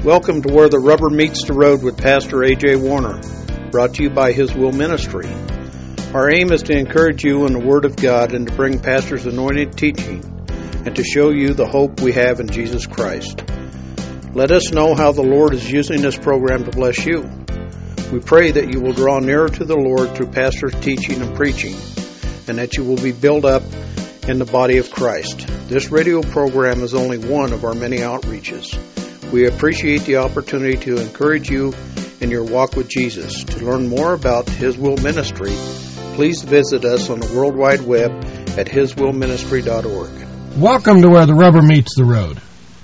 Welcome to Where the Rubber Meets the Road with Pastor A.J. Warner, brought to you by His Will Ministry. Our aim is to encourage you in the Word of God and to bring Pastor's anointed teaching and to show you the hope we have in Jesus Christ. Let us know how the Lord is using this program to bless you. We pray that you will draw nearer to the Lord through Pastor's teaching and preaching, and that you will be built up in the body of Christ. This radio program is only one of our many outreaches. We appreciate the opportunity to encourage you in your walk with Jesus. To learn more about His Will Ministry, please visit us on the World Wide Web at hiswillministry.org. Welcome to Where the Rubber Meets the Road.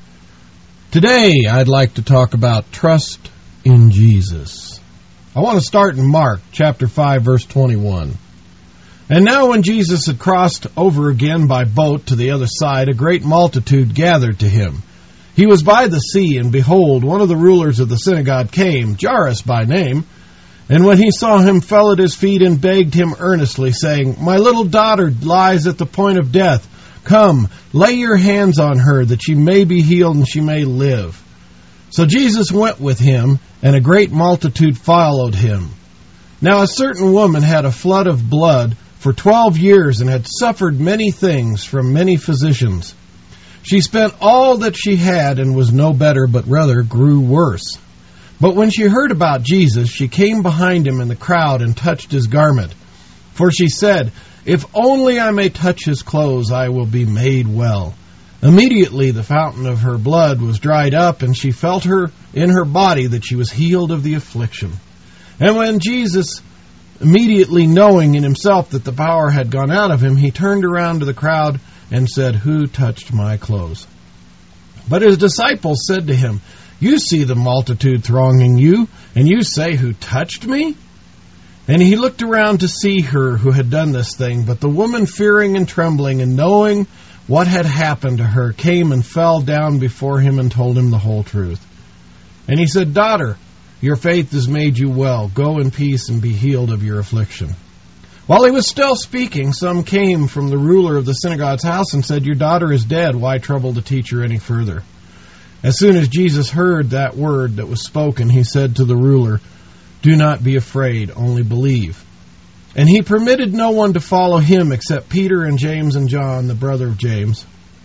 Today, I'd like to talk about trust in Jesus. I want to start in Mark chapter 5, verse 21. And now when Jesus had crossed over again by boat to the other side, a great multitude gathered to him. He was by the sea, and behold, one of the rulers of the synagogue came, Jairus by name, and when he saw him, fell at his feet and begged him earnestly, saying, My little daughter lies at the point of death. Come, lay your hands on her, that she may be healed and she may live. So Jesus went with him, and a great multitude followed him. Now a certain woman had a flood of blood for 12 years, and had suffered many things from many physicians. She spent all that she had, and was no better, but rather grew worse. But when she heard about Jesus, she came behind him in the crowd, and touched his garment. For she said, If only I may touch his clothes, I will be made well. Immediately the fountain of her blood was dried up, and she felt her in her body that she was healed of the affliction. And when Jesus, immediately knowing in himself that the power had gone out of him, he turned around to the crowd and said, Who touched my clothes? But his disciples said to him, You see the multitude thronging you, and you say, Who touched me? And he looked around to see her who had done this thing. But the woman, fearing and trembling, and knowing what had happened to her, came and fell down before him and told him the whole truth. And he said, Daughter, your faith has made you well. Go in peace and be healed of your affliction. While he was still speaking, some came from the ruler of the synagogue's house and said, Your daughter is dead. Why trouble the teacher any further? As soon as Jesus heard that word that was spoken, he said to the ruler, Do not be afraid, only believe. And he permitted no one to follow him except Peter and James and John, the brother of James.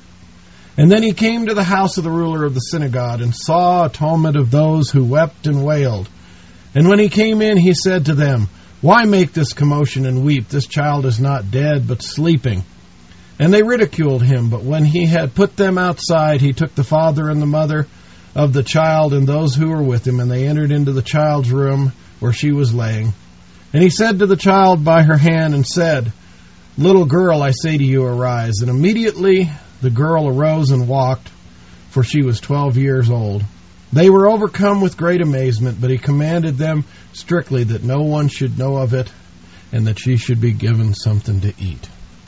And then he came to the house of the ruler of the synagogue, and saw a tumult of those who wept and wailed. And when he came in, he said to them, Why make this commotion and weep? This child is not dead, but sleeping. And they ridiculed him, but when he had put them outside, he took the father and the mother of the child and those who were with him, and they entered into the child's room where she was laying. And he said to the child by her hand, and said, Little girl, I say to you, arise. And immediately the girl arose and walked, for she was 12 years old. They were overcome with great amazement, but he commanded them strictly that no one should know of it, and that she should be given something to eat.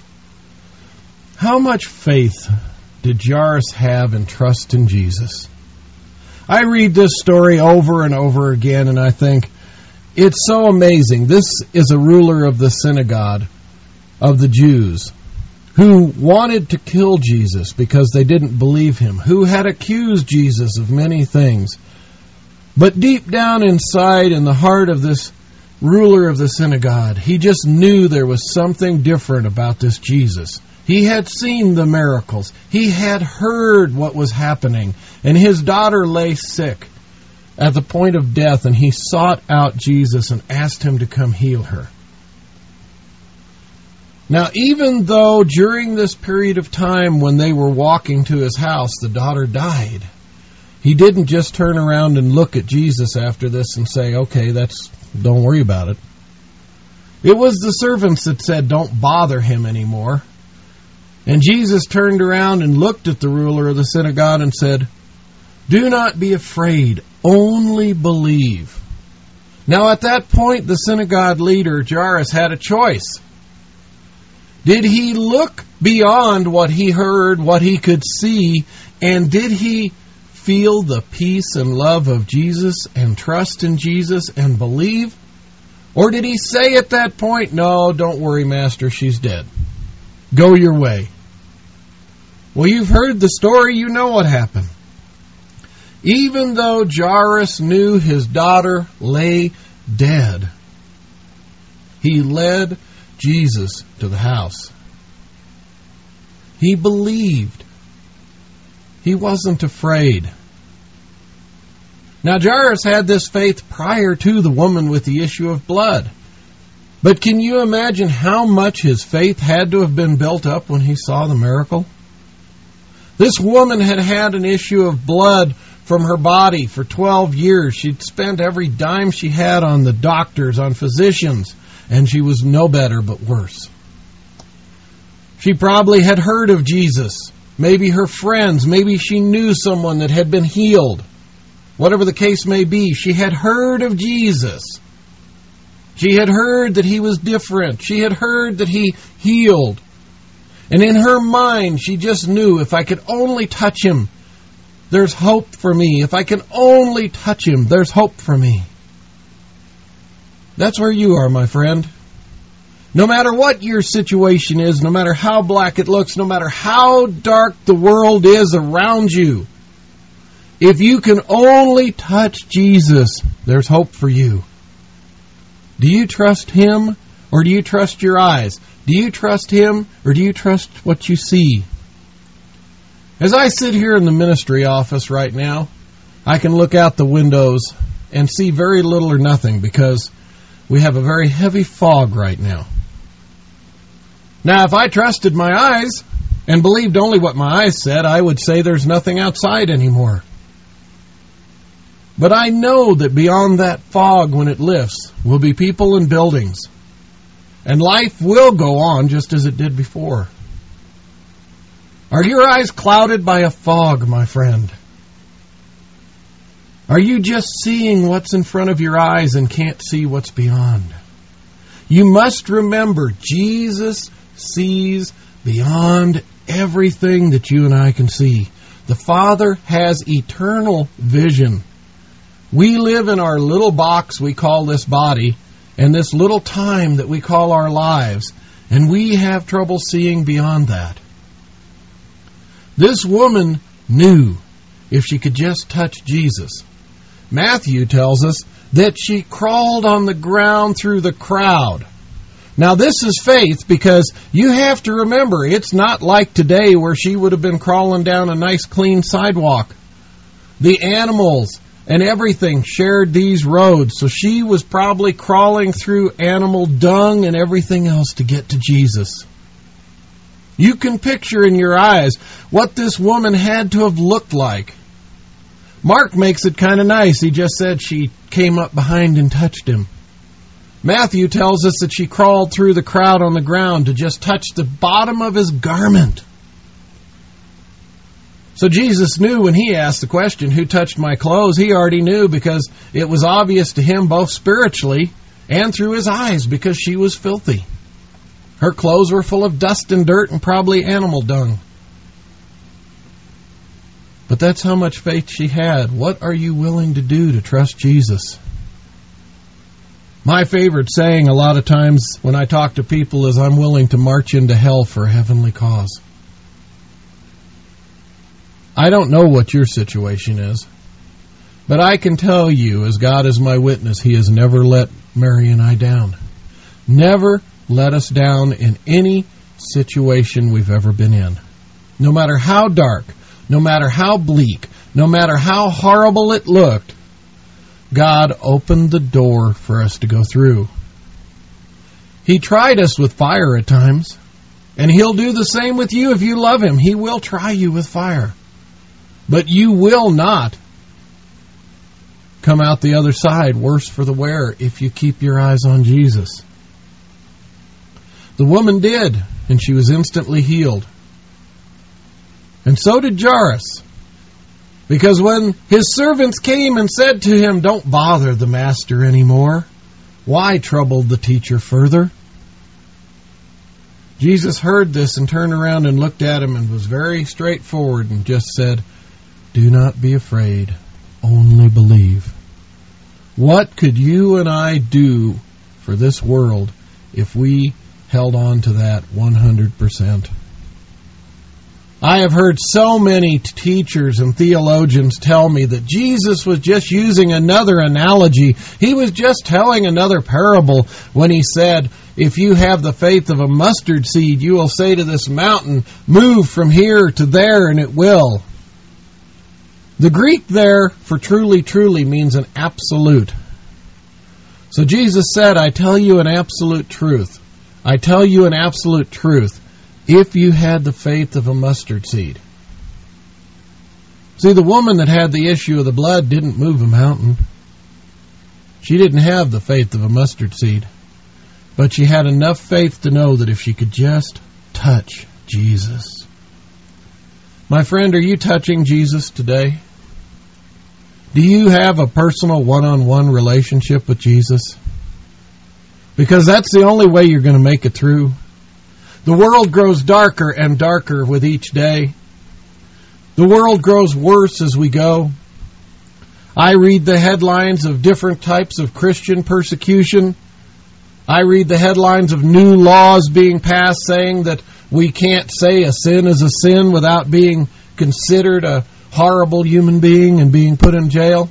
How much faith did Jairus have and trust in Jesus? I read this story over and over again, and I think, it's so amazing. This is a ruler of the synagogue of the Jews who wanted to kill Jesus because they didn't believe him, who had accused Jesus of many things. But deep down inside, in the heart of this ruler of the synagogue, he just knew there was something different about this Jesus. He had seen the miracles. He had heard what was happening. And his daughter lay sick at the point of death, and he sought out Jesus and asked him to come heal her. Now, even though during this period of time when they were walking to his house, the daughter died, he didn't just turn around and look at Jesus after this and say, okay, don't worry about it. It was the servants that said, don't bother him anymore. And Jesus turned around and looked at the ruler of the synagogue and said, Do not be afraid, only believe. Now at that point, the synagogue leader, Jairus, had a choice. Did he look beyond what he heard, what he could see, and did he feel the peace and love of Jesus and trust in Jesus and believe? Or did he say at that point, No, don't worry, Master, she's dead. Go your way. Well, you've heard the story. You know what happened. Even though Jairus knew his daughter lay dead, he led Jesus to the house. He believed. He wasn't afraid. Now, Jairus had this faith prior to the woman with the issue of blood. But can you imagine how much his faith had to have been built up when he saw the miracle? This woman had had an issue of blood from her body for 12 years. She'd spent every dime she had on the doctors, on physicians, and she was no better but worse. She probably had heard of Jesus. Maybe her friends, maybe she knew someone that had been healed. Whatever the case may be, she had heard of Jesus. She had heard that he was different. She had heard that he healed. And in her mind, she just knew, if I could only touch him, there's hope for me. If I can only touch him, there's hope for me. That's where you are, my friend. No matter what your situation is, no matter how black it looks, no matter how dark the world is around you, if you can only touch Jesus, there's hope for you. Do you trust him, or do you trust your eyes? Do you trust him, or do you trust what you see? As I sit here in the ministry office right now, I can look out the windows and see very little or nothing because we have a very heavy fog right now. Now, if I trusted my eyes and believed only what my eyes said, I would say there's nothing outside anymore. But I know that beyond that fog, when it lifts, will be people and buildings. And life will go on just as it did before. Are your eyes clouded by a fog, my friend? Are you just seeing what's in front of your eyes and can't see what's beyond? You must remember, Jesus sees beyond everything that you and I can see. The Father has eternal vision. We live in our little box we call this body, and this little time that we call our lives, and we have trouble seeing beyond that. This woman knew if she could just touch Jesus. Matthew tells us that she crawled on the ground through the crowd. Now this is faith, because you have to remember, it's not like today where she would have been crawling down a nice clean sidewalk. The animals and everything shared these roads, so she was probably crawling through animal dung and everything else to get to Jesus. You can picture in your eyes what this woman had to have looked like. Mark makes it kind of nice. He just said she came up behind and touched him. Matthew tells us that she crawled through the crowd on the ground to just touch the bottom of his garment. So Jesus knew when he asked the question, who touched my clothes? He already knew, because it was obvious to him both spiritually and through his eyes, because she was filthy. Her clothes were full of dust and dirt and probably animal dung. But that's how much faith she had. What are you willing to do to trust Jesus? My favorite saying a lot of times when I talk to people is, I'm willing to march into hell for a heavenly cause. I don't know what your situation is, but I can tell you, as God is my witness, he has never let Mary and I down. Never let us down in any situation we've ever been in. No matter how dark, no matter how bleak, no matter how horrible it looked, God opened the door for us to go through. He tried us with fire at times, and he'll do the same with you if you love him. He will try you with fire. But you will not come out the other side worse for the wear if you keep your eyes on Jesus. The woman did, and she was instantly healed. And so did Jairus. Because when his servants came and said to him, don't bother the master anymore, why trouble the teacher further? Jesus heard this and turned around and looked at him and was very straightforward and just said, do not be afraid, only believe. What could you and I do for this world if we held on to that 100%? I have heard so many teachers and theologians tell me that Jesus was just using another analogy. He was just telling another parable when he said, if you have the faith of a mustard seed, you will say to this mountain, move from here to there, and it will. The Greek there for truly, truly means an absolute. So Jesus said, I tell you an absolute truth. I tell you an absolute truth. If you had the faith of a mustard seed. See, the woman that had the issue of the blood didn't move a mountain. She didn't have the faith of a mustard seed. But she had enough faith to know that if she could just touch Jesus. My friend, are you touching Jesus today? Do you have a personal one-on-one relationship with Jesus? Because that's the only way you're going to make it through. The world grows darker and darker with each day. The world grows worse as we go. I read the headlines of different types of Christian persecution. I read the headlines of new laws being passed saying that we can't say a sin is a sin without being considered a horrible human being and being put in jail.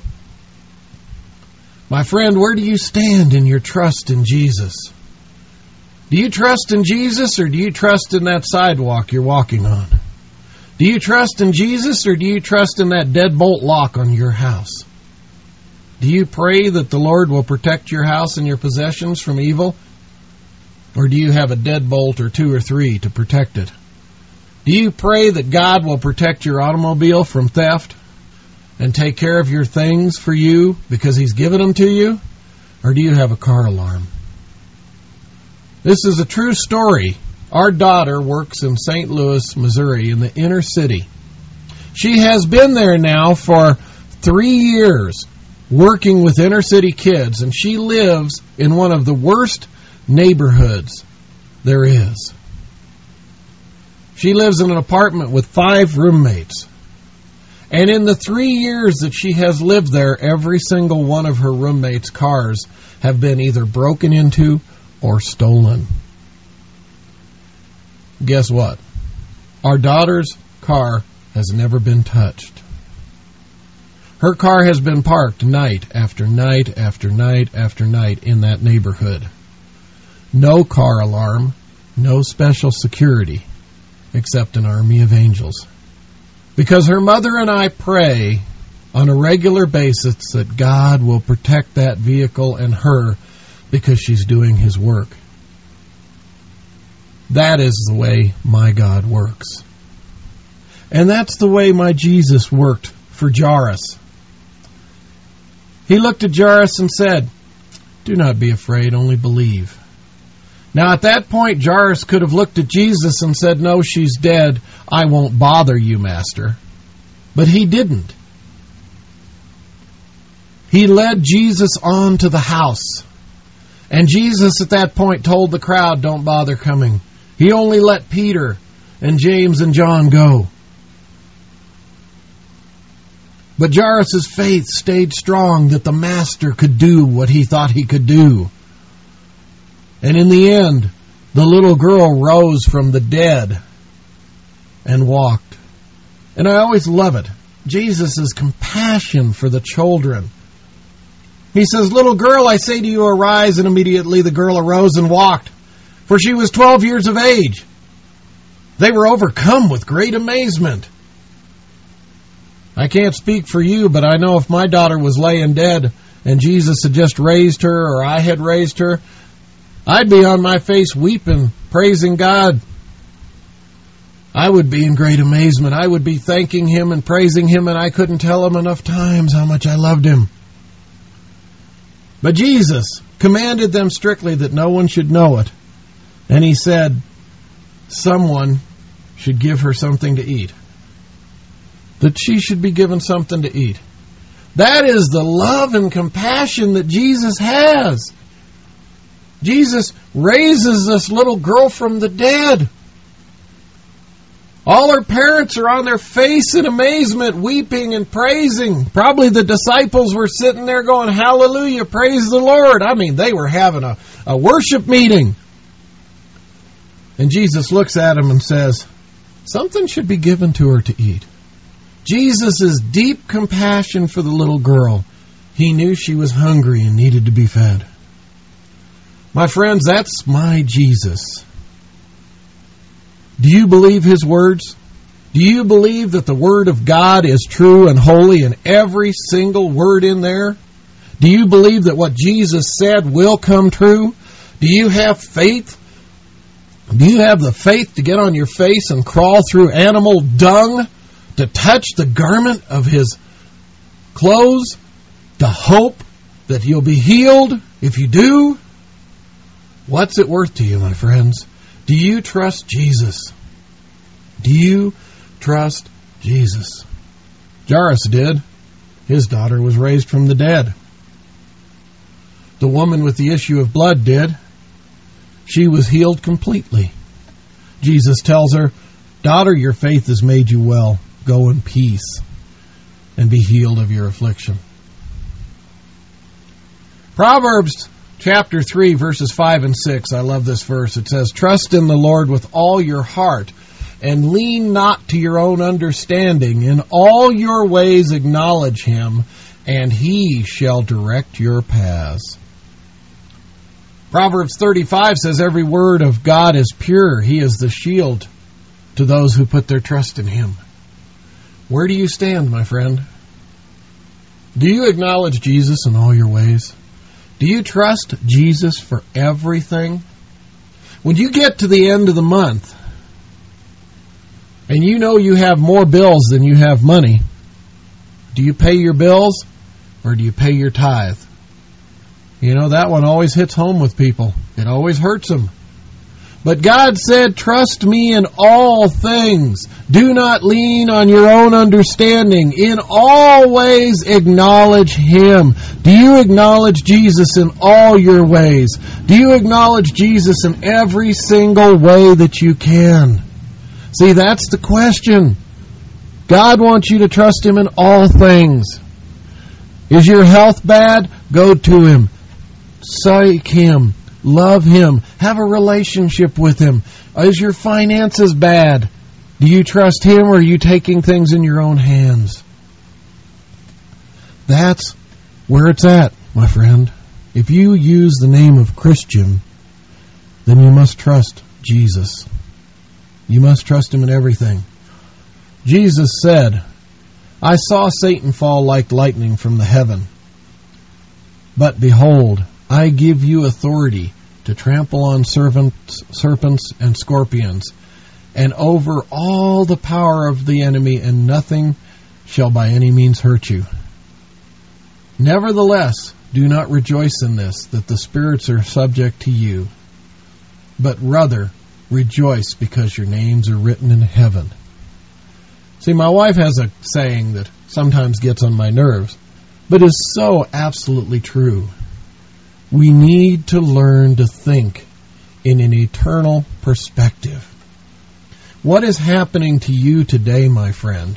My friend, where do you stand in your trust in Jesus? Do you trust in Jesus, or do you trust in that sidewalk you're walking on? Do you trust in Jesus, or do you trust in that deadbolt lock on your house? Do you pray that the Lord will protect your house and your possessions from evil? Or do you have a deadbolt or 2 or 3 to protect it? Do you pray that God will protect your automobile from theft and take care of your things for you because He's given them to you? Or do you have a car alarm? This is a true story. Our daughter works in St. Louis, Missouri, in the inner city. She has been there now for 3 years working with inner city kids, and she lives in one of the worst neighborhoods there is. She lives in an apartment with 5 roommates. And in the 3 years that she has lived there, every single one of her roommates' cars have been either broken into or stolen. Guess what? Our daughter's car has never been touched. Her car has been parked night after night after night after night in that neighborhood. No car alarm, no special security, except an army of angels. Because her mother and I pray on a regular basis that God will protect that vehicle and her because she's doing His work. That is the way my God works. And that's the way my Jesus worked for Jairus. He looked at Jairus and said, "Do not be afraid, only believe." Now at that point, Jairus could have looked at Jesus and said, "No, she's dead. I won't bother you, Master." But he didn't. He led Jesus on to the house. And Jesus at that point told the crowd, "Don't bother coming." He only let Peter and James and John go. But Jairus' faith stayed strong that the Master could do what he thought he could do. And in the end, the little girl rose from the dead and walked. And I always love it. Jesus' compassion for the children. He says, "Little girl, I say to you, arise." And immediately the girl arose and walked. For she was 12 years of age. They were overcome with great amazement. I can't speak for you, but I know if my daughter was laying dead and Jesus had just raised her or I had raised her, I'd be on my face weeping, praising God. I would be in great amazement. I would be thanking Him and praising Him, and I couldn't tell Him enough times how much I loved Him. But Jesus commanded them strictly that no one should know it. And He said, someone should give her something to eat. That she should be given something to eat. That is the love and compassion that Jesus has. Jesus raises this little girl from the dead. All her parents are on their face in amazement, weeping and praising. Probably the disciples were sitting there going, "Hallelujah, praise the Lord." I mean, they were having a worship meeting. And Jesus looks at them and says, something should be given to her to eat. Jesus' deep compassion for the little girl. He knew she was hungry and needed to be fed. My friends, that's my Jesus. Do you believe His words? Do you believe that the Word of God is true and holy and every single word in there? Do you believe that what Jesus said will come true? Do you have faith? Do you have the faith to get on your face and crawl through animal dung to touch the garment of His clothes, to hope that you'll be healed if you do? What's it worth to you, my friends? Do you trust Jesus? Do you trust Jesus? Jairus did. His daughter was raised from the dead. The woman with the issue of blood did. She was healed completely. Jesus tells her, "Daughter, your faith has made you well. Go in peace and be healed of your affliction." Proverbs chapter 3, verses 5 and 6. I love this verse. It says, "Trust in the Lord with all your heart, and lean not to your own understanding. In all your ways acknowledge Him, and He shall direct your paths." Proverbs 35 says, "Every word of God is pure. He is the shield to those who put their trust in Him." Where do you stand, my friend? Do you acknowledge Jesus in all your ways? Do you trust Jesus for everything? When you get to the end of the month, and you know you have more bills than you have money, do you pay your bills or do you pay your tithe? You know, that one always hits home with people. It always hurts them. But God said, "Trust me in all things. Do not lean on your own understanding. In all ways acknowledge Him." Do you acknowledge Jesus in all your ways? Do you acknowledge Jesus in every single way that you can? See, that's the question. God wants you to trust Him in all things. Is your health bad? Go to Him. Seek Him. Love Him. Have a relationship with Him. Is your finances bad? Do you trust Him, or are you taking things in your own hands? That's where it's at, my friend. If you use the name of Christian, then you must trust Jesus. You must trust Him in everything. Jesus said, "I saw Satan fall like lightning from the heaven. But behold, I give you authority to trample on serpents and scorpions, and over all the power of the enemy, and nothing shall by any means hurt you. Nevertheless, do not rejoice in this, that the spirits are subject to you, but rather rejoice because your names are written in heaven." See, my wife has a saying that sometimes gets on my nerves, but is so absolutely true. We need to learn to think in an eternal perspective. What is happening to you today, my friend,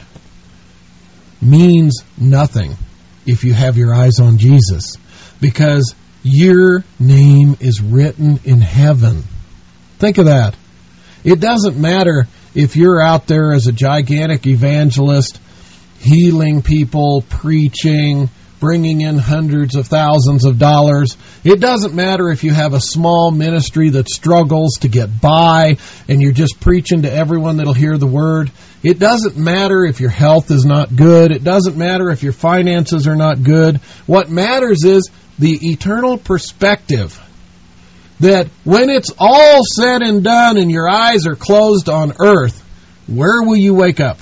means nothing if you have your eyes on Jesus, because your name is written in heaven. Think of that. It doesn't matter if you're out there as a gigantic evangelist, healing people, preaching, bringing in hundreds of thousands of dollars. It doesn't matter if you have a small ministry that struggles to get by and you're just preaching to everyone that'll hear the word. It doesn't matter if your health is not good. It doesn't matter if your finances are not good. What matters is the eternal perspective, that when it's all said and done and your eyes are closed on earth, where will you wake up?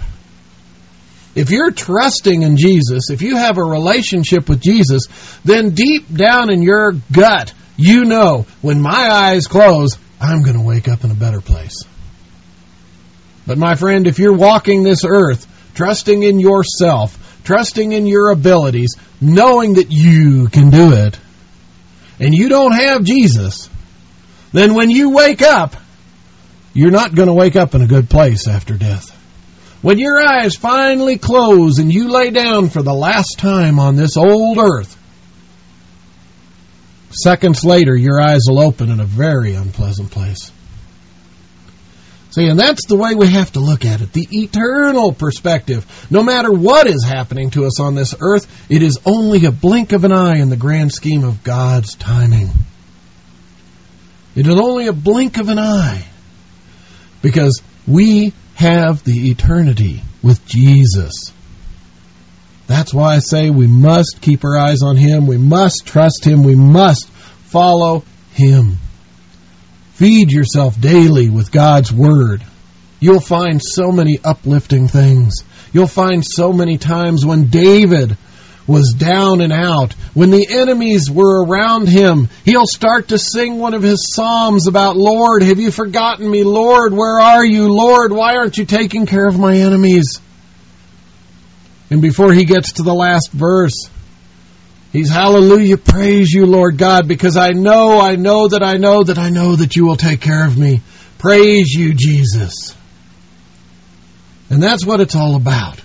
If you're trusting in Jesus, if you have a relationship with Jesus, then deep down in your gut, you know, when my eyes close, I'm going to wake up in a better place. But my friend, if you're walking this earth, trusting in yourself, trusting in your abilities, knowing that you can do it, and you don't have Jesus, then when you wake up, you're not going to wake up in a good place after death. When your eyes finally close and you lay down for the last time on this old earth, seconds later your eyes will open in a very unpleasant place. See, and that's the way we have to look at it, the eternal perspective. No matter what is happening to us on this earth, it is only a blink of an eye in the grand scheme of God's timing. It is only a blink of an eye, because we have the eternity with Jesus. That's why I say we must keep our eyes on Him, we must trust Him, we must follow Him. Feed yourself daily with God's Word. You'll find so many uplifting things. You'll find so many times when David was down and out, when the enemies were around him, he'll start to sing one of his psalms about, Lord, have you forgotten me? Lord, where are you? Lord, why aren't you taking care of my enemies? And before he gets to the last verse, he's, hallelujah, praise you, Lord God, because I know that you will take care of me. Praise you, Jesus. And that's what it's all about,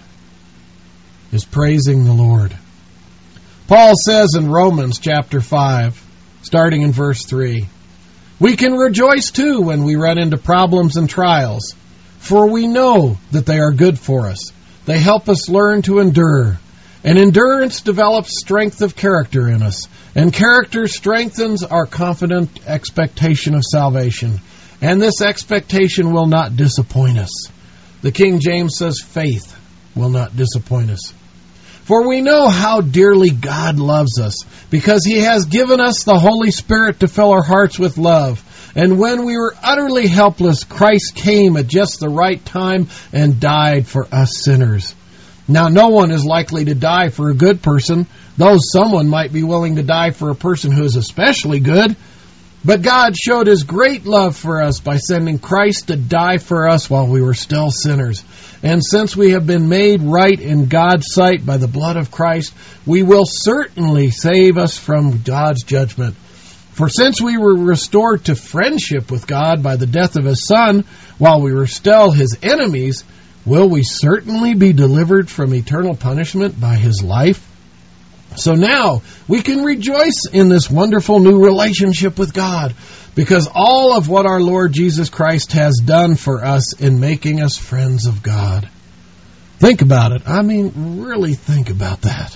is praising the Lord. Paul says in Romans chapter 5, starting in verse 3, we can rejoice too when we run into problems and trials, for we know that they are good for us. They help us learn to endure. And endurance develops strength of character in us. And character strengthens our confident expectation of salvation. And this expectation will not disappoint us. The King James says faith will not disappoint us. For we know how dearly God loves us, because He has given us the Holy Spirit to fill our hearts with love. And when we were utterly helpless, Christ came at just the right time and died for us sinners. Now, no one is likely to die for a good person, though someone might be willing to die for a person who is especially good. But God showed His great love for us by sending Christ to die for us while we were still sinners. And since we have been made right in God's sight by the blood of Christ, we will certainly save us from God's judgment. For since we were restored to friendship with God by the death of His Son, while we were still His enemies, will we certainly be delivered from eternal punishment by His life? So now we can rejoice in this wonderful new relationship with God, because all of what our Lord Jesus Christ has done for us in making us friends of God. Think about it. I mean, really think about that.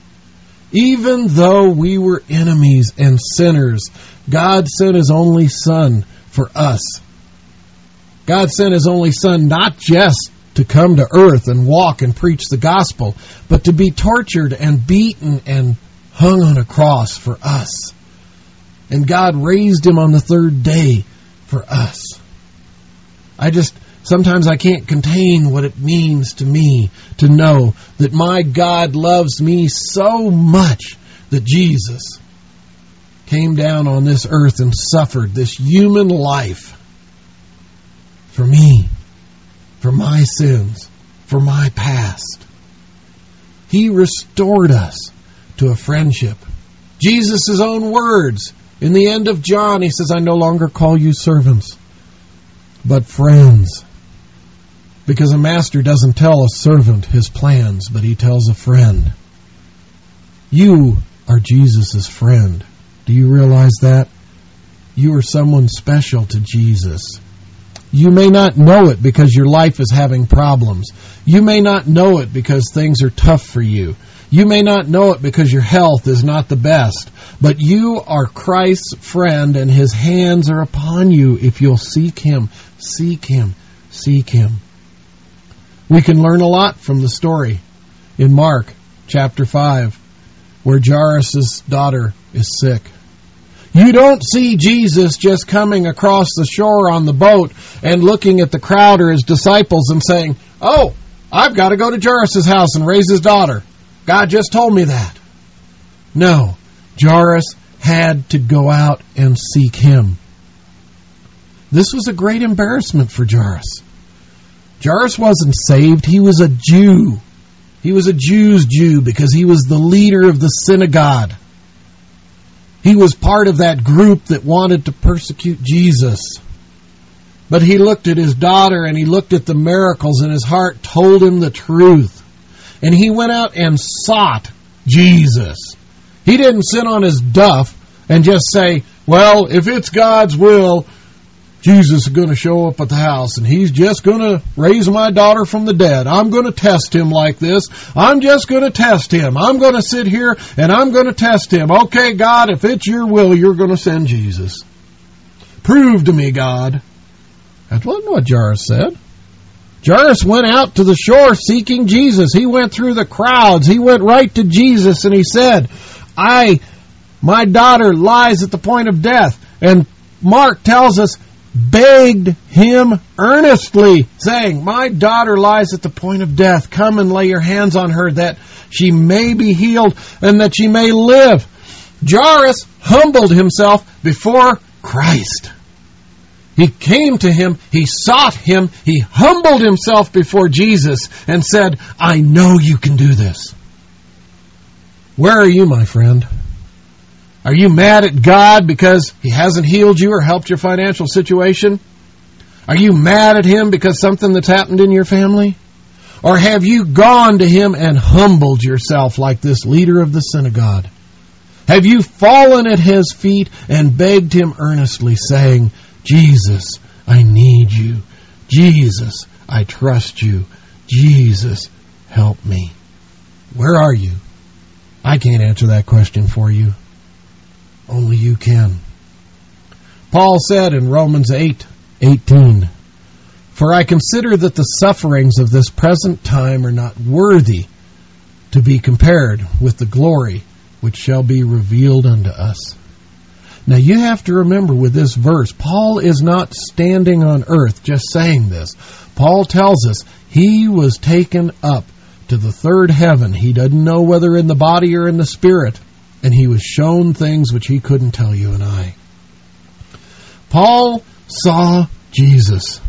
Even though we were enemies and sinners, God sent His only Son for us. God sent His only Son not just to come to earth and walk and preach the gospel, but to be tortured and beaten and hung on a cross for us. And God raised Him on the third day for us. Sometimes I can't contain what it means to me to know that my God loves me so much that Jesus came down on this earth and suffered this human life for me, for my sins, for my past. He restored us to a friendship. Jesus' own words, in the end of John, He says, I no longer call you servants, but friends. Because a master doesn't tell a servant his plans, but he tells a friend. You are Jesus' friend. Do you realize that? You are someone special to Jesus. You may not know it because your life is having problems. You may not know it because things are tough for you. You may not know it because your health is not the best. But you are Christ's friend, and His hands are upon you if you'll seek Him, seek Him, seek Him. We can learn a lot from the story in Mark chapter 5, where Jairus' daughter is sick. You don't see Jesus just coming across the shore on the boat and looking at the crowd or His disciples and saying, oh, I've got to go to Jairus' house and raise his daughter. God just told me that. No, Jairus had to go out and seek Him. This was a great embarrassment for Jairus. Jairus wasn't saved. He was a Jew. He was a Jew's Jew because he was the leader of the synagogue. He was part of that group that wanted to persecute Jesus. But he looked at his daughter and he looked at the miracles, and his heart told him the truth. And he went out and sought Jesus. He didn't sit on his duff and just say, well, if it's God's will, Jesus is going to show up at the house, and he's just going to raise my daughter from the dead. I'm going to test him like this. I'm just going to test him. I'm going to sit here, and I'm going to test him. Okay, God, if it's your will, you're going to send Jesus. Prove to me, God. That wasn't what Jairus said. Jairus went out to the shore seeking Jesus. He went through the crowds. He went right to Jesus, and he said, my daughter lies at the point of death. And Mark tells us, begged him earnestly, saying, my daughter lies at the point of death. Come and lay your hands on her that she may be healed and that she may live. Jairus humbled himself before Christ. He came to him, he sought him, he humbled himself before Jesus and said, I know you can do this. Where are you, my friend? Are you mad at God because he hasn't healed you or helped your financial situation? Are you mad at him because something that's happened in your family? Or have you gone to him and humbled yourself like this leader of the synagogue? Have you fallen at his feet and begged him earnestly, saying, Jesus, I need you. Jesus, I trust you. Jesus, help me. Where are you? I can't answer that question for you. Only you can. Paul said in Romans 8:18, for I consider that the sufferings of this present time are not worthy to be compared with the glory which shall be revealed unto us. Now you have to remember with this verse, Paul is not standing on earth just saying this. Paul tells us he was taken up to the third heaven. He doesn't know whether in the body or in the spirit. And he was shown things which he couldn't tell you and I. Paul saw Jesus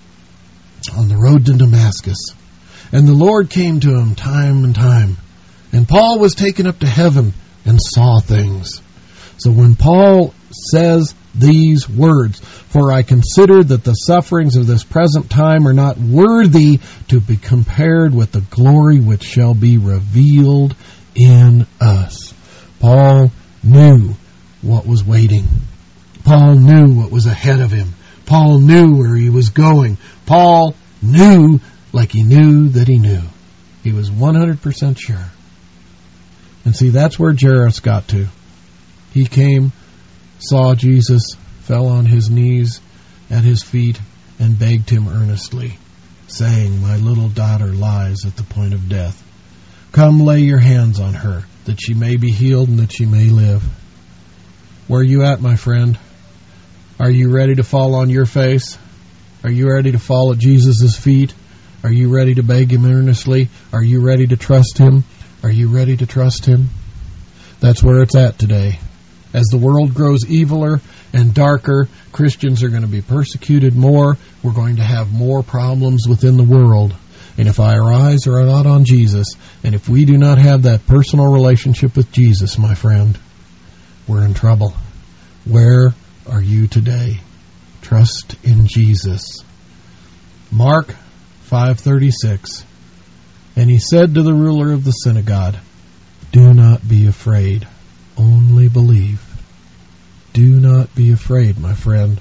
on the road to Damascus. And the Lord came to him time and time. And Paul was taken up to heaven and saw things. So when Paul says these words, for I consider that the sufferings of this present time are not worthy to be compared with the glory which shall be revealed in us. Paul knew what was waiting. Paul knew what was ahead of him. Paul knew where he was going. Paul knew like he knew that he knew. He was 100% sure. And see, that's where Jairus got to. He came, saw Jesus, fell on his knees at his feet, and begged him earnestly, saying, my little daughter lies at the point of death. Come lay your hands on her, that she may be healed and that she may live. Where are you at, my friend? Are you ready to fall on your face? Are you ready to fall at Jesus' feet? Are you ready to beg him earnestly? Are you ready to trust him? Are you ready to trust him? That's where it's at today. As the world grows eviler and darker, Christians are going to be persecuted more. We're going to have more problems within the world. And if our eyes are not on Jesus, and if we do not have that personal relationship with Jesus, my friend, we're in trouble. Where are you today? Trust in Jesus. Mark 5:36. And he said to the ruler of the synagogue, do not be afraid, only believe. Do not be afraid, my friend.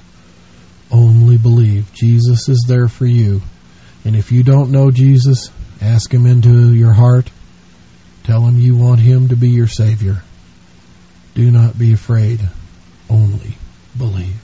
Only believe. Jesus is there for you. And if you don't know Jesus, ask him into your heart. Tell him you want him to be your Savior. Do not be afraid. Only believe.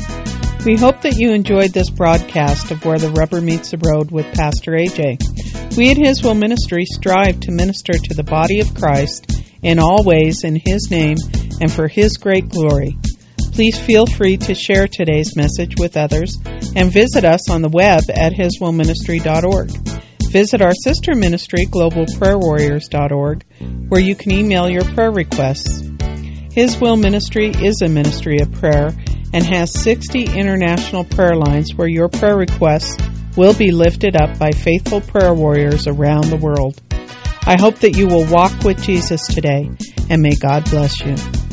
We hope that you enjoyed this broadcast of Where the Rubber Meets the Road with Pastor AJ. We at His Will Ministry strive to minister to the body of Christ in all ways in His name and for His great glory. Please feel free to share today's message with others and visit us on the web at hiswillministry.org. Visit our sister ministry, globalprayerwarriors.org, where you can email your prayer requests. His Will Ministry is a ministry of prayer and has 60 international prayer lines where your prayer requests will be lifted up by faithful prayer warriors around the world. I hope that you will walk with Jesus today, and may God bless you.